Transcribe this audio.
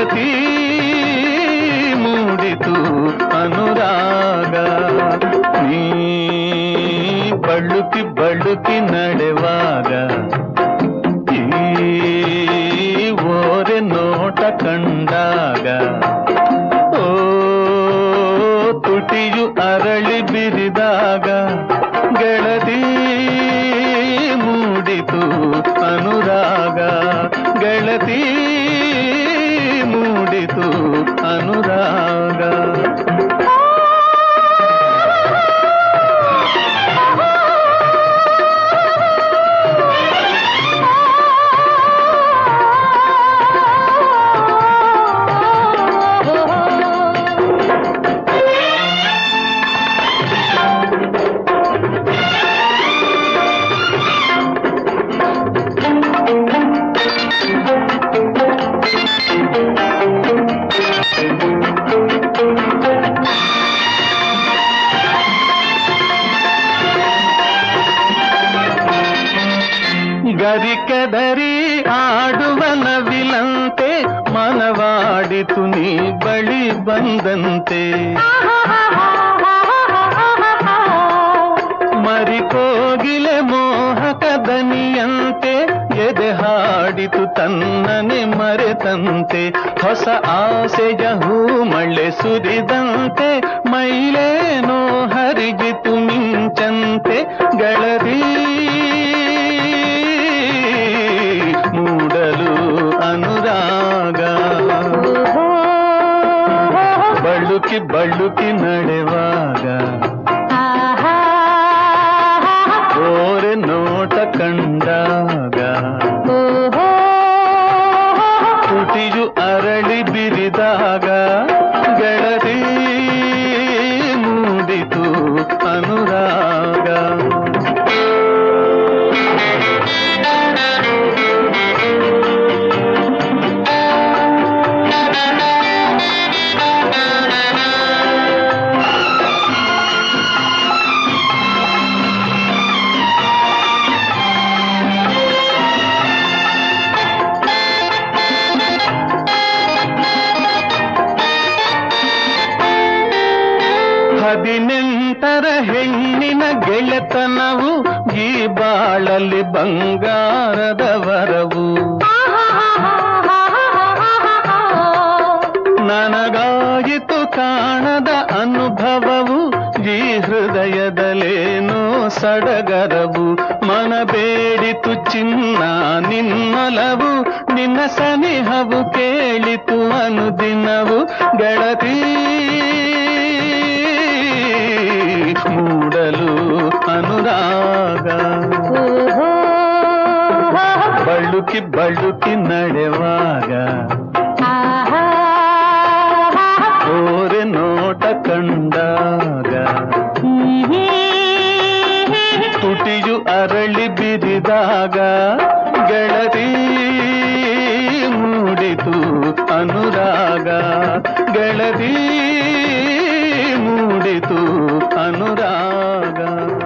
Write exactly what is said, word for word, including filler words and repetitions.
ಗೆಳತಿ ಮೂಡಿತು ಅನುರಾಗ. ನೀ ಬಳುಕಿ ಬಳುಕಿ ನಡೆವಾಗ ಈ ಓರೆ ನೋಟ ಕಂಡಾಗ ಓ ತುಟಿಯು ಅರಳಿ ಬಿರಿದಾಗ ಗೆಳತಿ ಮೂಡಿತು ಅನುರಾಗ. ಗೆಳತಿ ಮೂಡಿತು ಅನುರಾಗ. ಗರಿಕೆದರಿ ಆಡುವ ನವಿಲಂತೆ ಮನವಾಡಿತು ನೀ ಬಳಿ ಬಂದಂತೆ. ಮರಿಕೋಗಿಲೆ ಮೋಹಕ ದನಿಯಂತೆ ಎದೆ ಹಾಡಿತು ತನ್ನನೆ ಮರೆತಂತೆ. ಹೊಸ ಆಸೆಯ ಹೂ ಮಳೆ ಸುರಿದಂತೆ ಮೈಲೇನೋ ಹರಿಗಿತು ಮಿಂಚಂತೆ. ಗೆಳತಿ ಮೂಡಲು ಅನುರಾಗ. ಬಳುಕಿ ಬಳುಕಿ ನಡೆವಾಗ ಓರೆ ನೋಟ ಕಂಡಾಗ ತುಟಿಯು ಅರಳಿ ಬಿರಿದಾಗ ಗೆಳತಿ ಮೂಡಿತು ಅನುರಾಗ. ಹದಿನೆಂಟರ ಹೆಣ್ಣಿನ ಗೆಳೆತನವು ಈ ಬಾಳಲ್ಲಿ ಬಂಗಾರದ ವರವು. ನನಗಾಯಿತು ಕಾಣದ ಅನುಭವವು ಈ ಹೃದಯದಲ್ಲೇನೋ ಸಡಗರವು. ಮನ ಬೇಡಿತು ಚಿನ್ನ ನಿನ್ನಲವು ನಿನ್ನ ಸನಿಹವು ಕೇಳಿತು ಅನುದಿನವು. ಗೆಳತಿ ಮೂಡಲು ಅನುರಾಗ. ಬಳುಕಿ ಬಳುಕಿ ನಡೆವಾಗ ಓರೆ ನೋಟ ಕಂಡಾಗ ತುಟಿಯು ಅರಳಿ ಬಿರಿದಾಗ ಗೆಳತಿ ಮೂಡಿತು ಅನುರಾಗ. ಗೆಳತಿ ಮೂಡಿತು ಅನುರಾಗ.